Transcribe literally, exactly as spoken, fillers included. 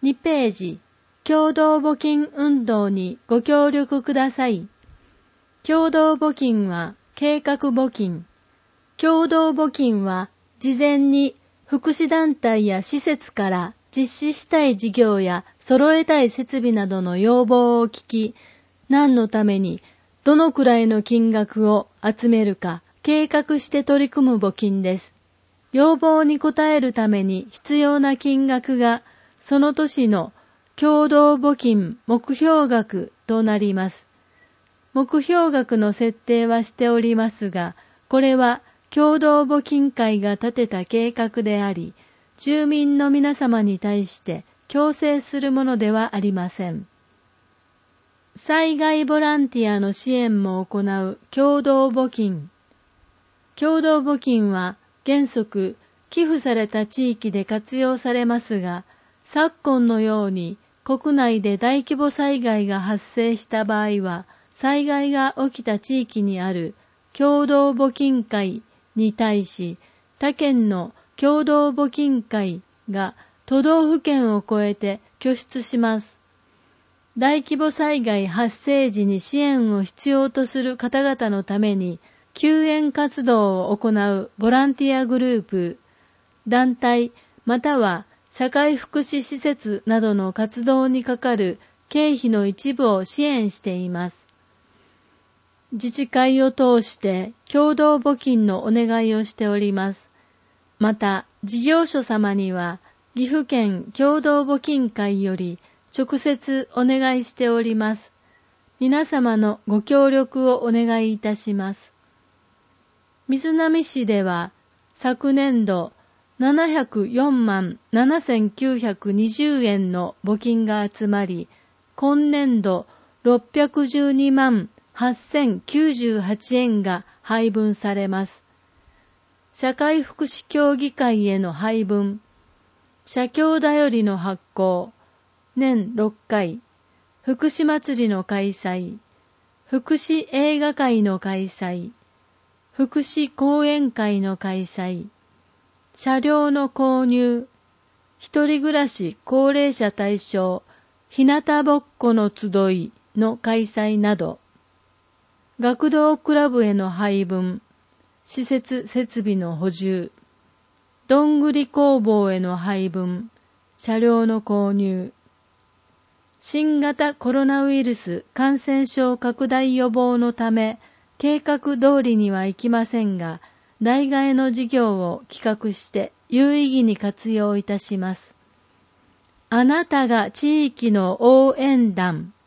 にページ、共同募金運動にご協力ください。共同募金は計画募金。共同募金は事前に福祉団体や施設から実施したい事業や揃えたい設備などの要望を聞き、何のためにどのくらいの金額を集めるか計画して取り組む募金です。要望に応えるために必要な金額がその年の共同募金目標額となります。目標額の設定はしておりますが、これは共同募金会が立てた計画であり、住民の皆様に対して強制するものではありません。災害ボランティアの支援も行う共同募金。共同募金は原則寄付された地域で活用されますが、昨今のように国内で大規模災害が発生した場合は、災害が起きた地域にある共同募金会に対し、他県の共同募金会が都道府県を超えて拠出します。大規模災害発生時に支援を必要とする方々のために救援活動を行うボランティアグループ、団体または社会福祉施設などの活動にかかる経費の一部を支援しています。自治会を通して共同募金のお願いをしております。また、事業所様には岐阜県共同募金会より直接お願いしております。皆様のご協力をお願いいたします。瑞浪市では昨年度ななひゃくよんまんななせんきゅうひゃくにじゅうえんの募金が集まり、今年度ろっぴゃくじゅうにまんはっせんきゅうじゅうはちえんが配分されます。社会福祉協議会への配分、社協だよりの発行、年ろっかい、福祉祭りの開催、福祉映画会の開催、福祉講演会の開催、車両の購入、一人暮らし高齢者対象、日向ぼっこの集いの開催など、学童クラブへの配分、施設設備の補充、どんぐり工房への配分、車両の購入、新型コロナウイルス感染症拡大予防のため、計画通りにはいきませんが、代替えの事業を企画して有意義に活用いたします。あなたが地域の応援団。